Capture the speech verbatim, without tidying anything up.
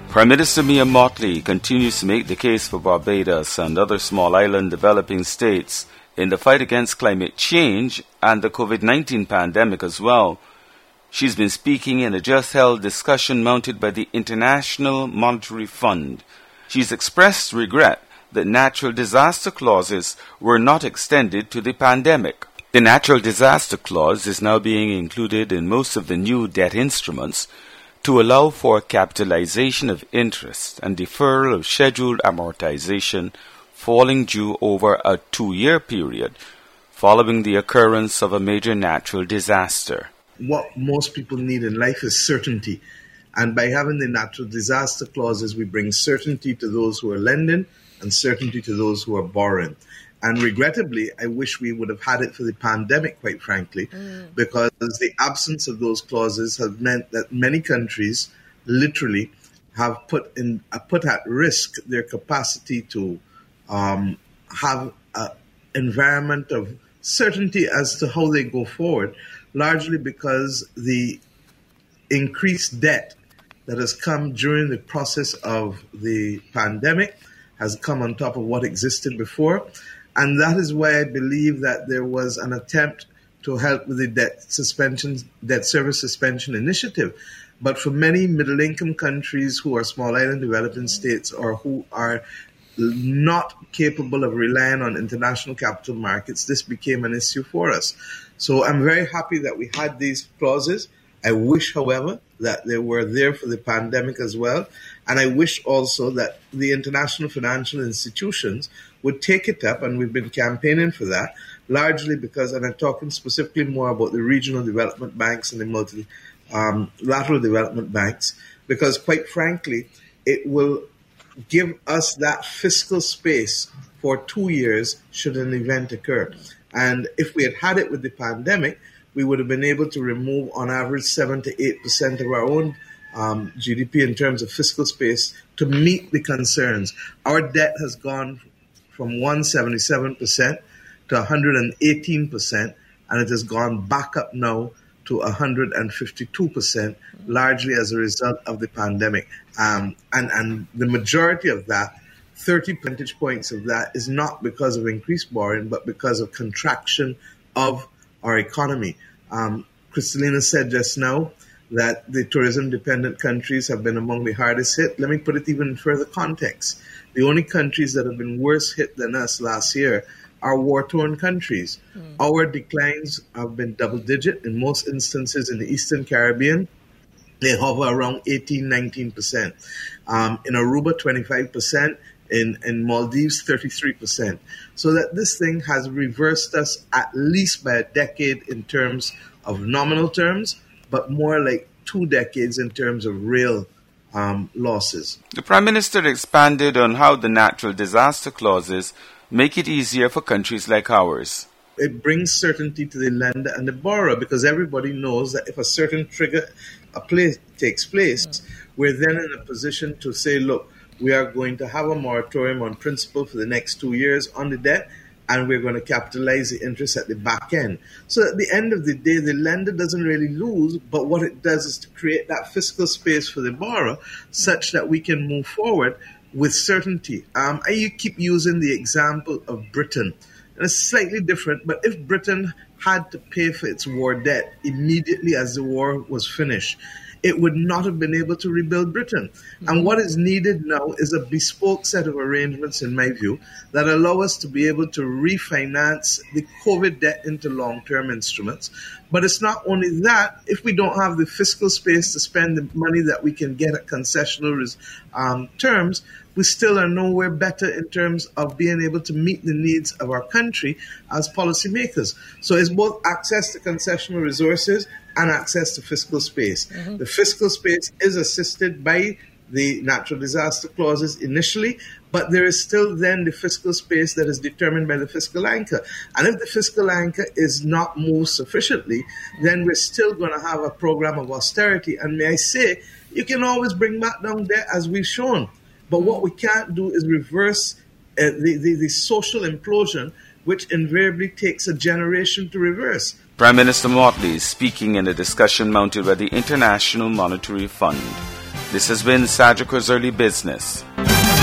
Prime Minister Mia Mottley continues to make the case for Barbados and other small island developing states in the fight against climate change and the COVID nineteen pandemic as well. She's been speaking in a just-held discussion mounted by the International Monetary Fund. She's expressed regret that natural disaster clauses were not extended to the pandemic. The natural disaster clause is now being included in most of the new debt instruments to allow for capitalization of interest and deferral of scheduled amortization falling due over a two-year period following the occurrence of a major natural disaster. What most people need in life is certainty. And by having the natural disaster clauses, we bring certainty to those who are lending and certainty to those who are borrowing. And regrettably, I wish we would have had it for the pandemic, quite frankly, mm. because the absence of those clauses have meant that many countries literally have put in uh, put at risk their capacity to um, have an environment of certainty as to how they go forward, largely because the increased debt that has come during the process of the pandemic has come on top of what existed before. And that is why I believe that there was an attempt to help with the debt suspension, debt service suspension initiative. But for many middle-income countries who are small island developing states or who are not capable of relying on international capital markets, this became an issue for us. So I'm very happy that we had these clauses. I wish, however, that they were there for the pandemic as well. And I wish also that the international financial institutions would take it up, and we've been campaigning for that, largely because, and I'm talking specifically more about the regional development banks and the multilateral um, development banks, because quite frankly, it will give us that fiscal space for two years should an event occur. And if we had had it with the pandemic, we would have been able to remove on average seven to eight percent of our own um, G D P in terms of fiscal space to meet the concerns. Our debt has gone from one hundred seventy-seven percent to one hundred eighteen percent, and it has gone back up now to one hundred fifty-two percent, largely as a result of the pandemic. Um, and, and the majority of that, thirty percentage points of that, is not because of increased borrowing, but because of contraction of our economy. Um, Kristalina said just now that the tourism-dependent countries have been among the hardest hit. Let me put it even in further context. The only countries that have been worse hit than us last year are war-torn countries. Mm. Our declines have been double-digit. In most instances in the Eastern Caribbean, they hover around eighteen, nineteen percent. Um, in Aruba, twenty-five percent. In, in Maldives, thirty-three percent. So that this thing has reversed us at least by a decade in terms of nominal terms, but more like two decades in terms of real um, losses. The Prime Minister expanded on how the natural disaster clauses make it easier for countries like ours. It brings certainty to the lender and the borrower, because everybody knows that if a certain trigger a play takes place, mm-hmm. we're then in a position to say, look, we are going to have a moratorium on principal for the next two years on the debt, and we're going to capitalize the interest at the back end. So at the end of the day, the lender doesn't really lose, but what it does is to create that fiscal space for the borrower such that we can move forward with certainty. Um, I keep using the example of Britain. And it's slightly different, but if Britain had to pay for its war debt immediately as the war was finished, it would not have been able to rebuild Britain. Mm-hmm. And what is needed now is a bespoke set of arrangements, in my view, that allow us to be able to refinance the COVID debt into long-term instruments. But it's not only that. If we don't have the fiscal space to spend the money that we can get at concessional um, terms, we still are nowhere better in terms of being able to meet the needs of our country as policymakers. So it's both access to concessional resources and access to fiscal space. Mm-hmm. The fiscal space is assisted by the natural disaster clauses initially, but there is still then the fiscal space that is determined by the fiscal anchor. And if the fiscal anchor is not moved sufficiently, then we're still going to have a program of austerity. And may I say, you can always bring back down debt as we've shown. But what we can't do is reverse uh, the, the, the social implosion, which invariably takes a generation to reverse. Prime Minister Mottley is speaking in a discussion mounted by the International Monetary Fund. This has been Sajika's Early Business.